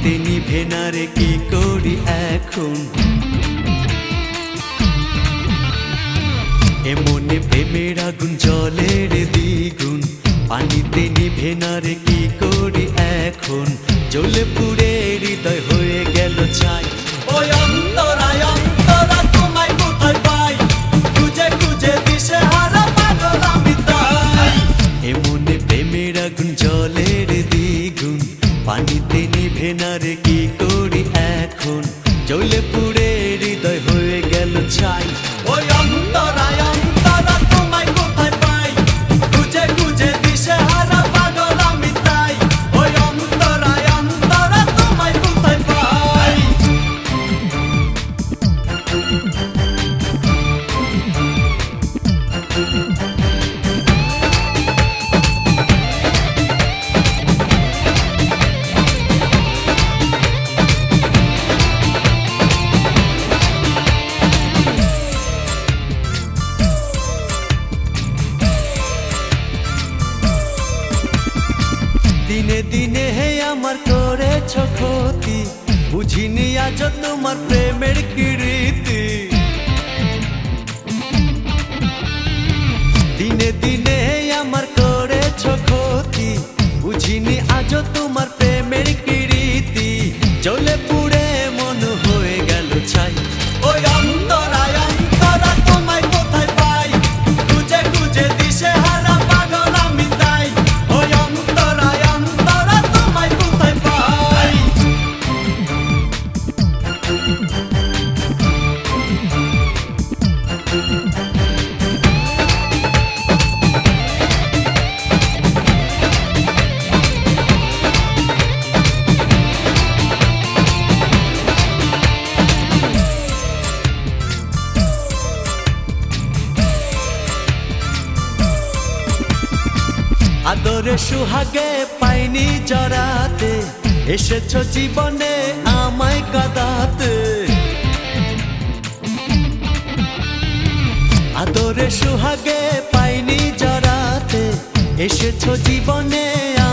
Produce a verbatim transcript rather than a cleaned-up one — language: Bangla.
পানিতে নিভে না রে কি করি এখন এমনে প্রেমের আগুন জলের দ্বিগুণ পানিতে নিভে না রে কি করি এখন জ্বলে পুড়ে হৃদয় হয়ে গেল ছাই ওই অন্তরায় অন্তরা তোমায় কোথায় পাই খুঁজে খুঁজে দিশে হারা পাগল আমি তাই এমনে প্রেমের আগুন জলের দ্বিগুণ পানিতে নিভে না রে কি করি এখন জ্বলে পুড়ে হৃদয় হয়ে গেল ছাই ওই অন্তরায় অন্তরা তোমায় কোথায় পাই খুঁজে খুঁজে দিশে হারা পাগল আমি তাই ওই অন্তরায় অন্তরা তোমায় কোথায় পাই দিনে দিনে হে আমার করেছ ক্ষতি বুঝিনি আজ তোমার প্রেমের কীর্তি দিনে দিনে হে আমার করেছ ক্ষতি বুঝিনি আজ তোমার প্রেমের কীর্তি জ্বলে পুড়ে মন হয়ে গেল ছাই ওই অন্তরায় অন্তরা তোমায় কোথায় পাই খুঁজে খুঁজে দিশে হারা পাগল আমি তাই ওই অন্তরায় অন্তরা তোমায় কোথায় পাই আদরে সুহাগে পাইনি জড়াতে এসেছো জীবনে আমায় কাঁদাতে আদরে সুহাগে পাইনি জড়াতে এসেছো জীবনে